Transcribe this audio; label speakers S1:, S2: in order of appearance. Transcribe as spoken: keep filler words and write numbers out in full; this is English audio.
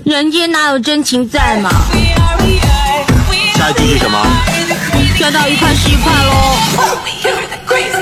S1: 人间哪有真情在嘛？
S2: 下一句是什么？
S1: 跳到一块是一块喽。